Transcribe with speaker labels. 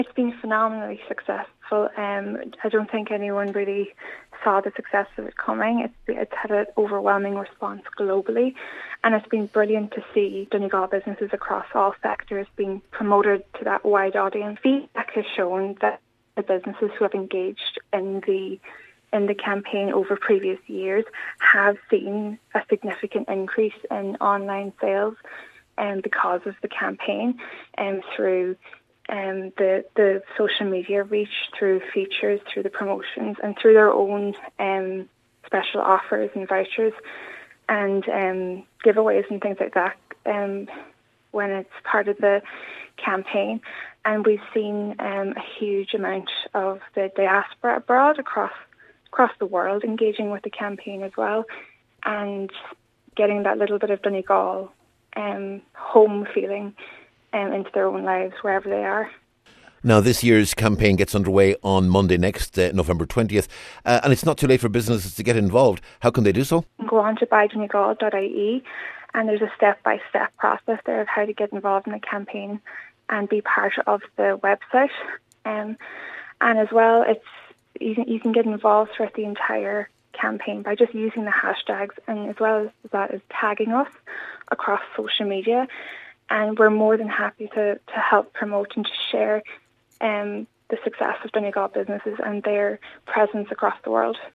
Speaker 1: It's been phenomenally successful. I don't think anyone really saw the success of it coming. It's had an overwhelming response globally, and it's been brilliant to see Donegal businesses across all sectors being promoted to that wide audience. Feedback has shown that the businesses who have engaged in the campaign over previous years have seen a significant increase in online sales because of the campaign and through the social media reach, through features, through the promotions, and through their own special offers and vouchers and giveaways and things like that when it's part of the campaign. And we've seen a huge amount of the diaspora abroad across the world engaging with the campaign as well, and getting that little bit of Donegal home feeling into their own lives wherever they are.
Speaker 2: Now, this year's campaign gets underway on Monday next, November 20th, and it's not too late for businesses to get involved. How can they do so?
Speaker 1: Go on to buydonegal.ie, and there's a step-by-step process there of how to get involved in the campaign and be part of the website. And as well, you can get involved throughout the entire campaign by just using the hashtags, and as well as that is tagging us across social media. And we're more than happy to help promote and to share the success of Donegal businesses and their presence across the world.